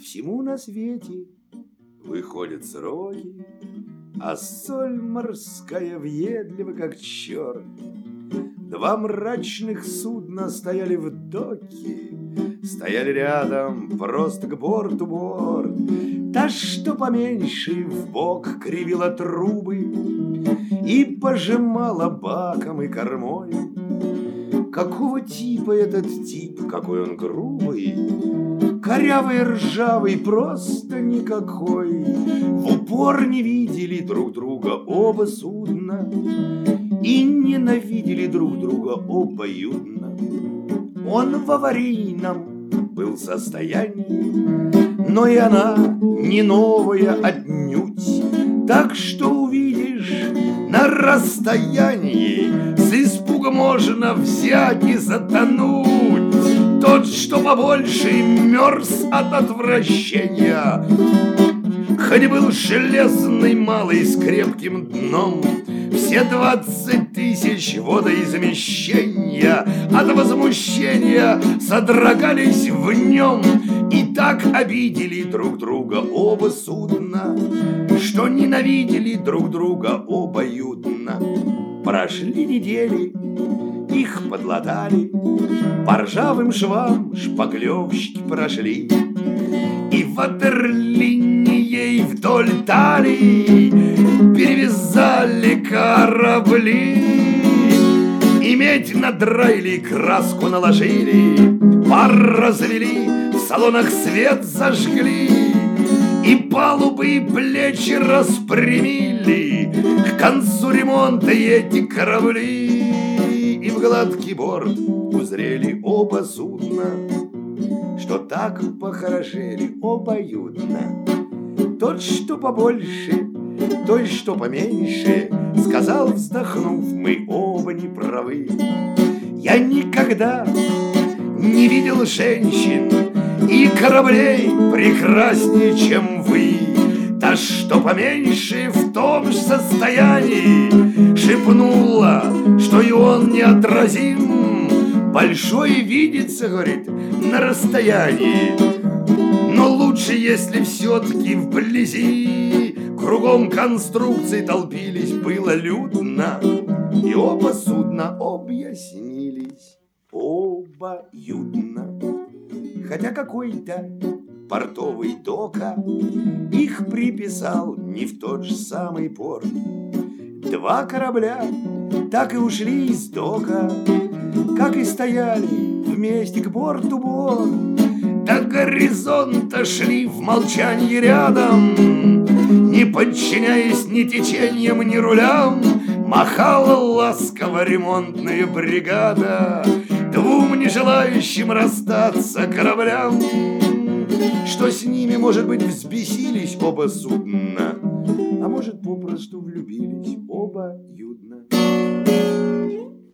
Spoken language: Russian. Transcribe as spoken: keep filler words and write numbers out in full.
всему на свете выходят сроки, а соль морская въедлива, как черт. Два мрачных судна стояли в доке, стояли рядом, просто к борту борт. Та, что поменьше, в бок кривила трубы и пожимала баком и кормой. Какого типа этот тип, какой он грубый, корявый, ржавый, просто никакой. В упор не видели друг друга оба судна и ненавидели друг друга обоюдно. Он в аварийном был состоянии, но и она не новая отнюдь. Так что увидишь на расстоянии, с испуга можно взять и затонуть. Тот, что побольше, мерз от отвращения, хоть был железный малый с крепким дном. Все двадцать тысяч водоизмещения от возмущения содрогались в нем и так обидели друг друга оба судна, что ненавидели друг друга обоюдно. Прошли недели, их подлатали, по ржавым швам шпаклевщики прошли, и ватерлинией вдоль талии перевязали корабли. И медь надраили, краску наложили, пар развели, в салонах свет зажгли, и палубы и плечи распрямили. К концу ремонта эти корабли, и в гладкий борт узрели оба судна, что так похорошели обоюдно. Тот, что побольше, той, что поменьше, сказал, вздохнув: мы оба не правы. Я никогда не видел женщин и кораблей прекраснее, чем вы. Та, что поменьше, в том же состоянии, шепнула, что и он неотразим. Большой видится, говорит, на расстоянии, но лучше, если все-таки вблизи. Кругом конструкции толпились, было людно, и оба судна объяснились обоюдно. Хотя какой-то портовый дока их приписал не в тот же самый порт. Два корабля так и ушли из дока, как и стояли вместе к борту борт. До горизонта шли в молчании рядом, не подчиняясь ни течениям, ни рулям. Махала ласково ремонтная бригада двум не желающим расстаться кораблям, что с ними, может быть, взбесились оба судна, а может, попросту влюбились обоюдно.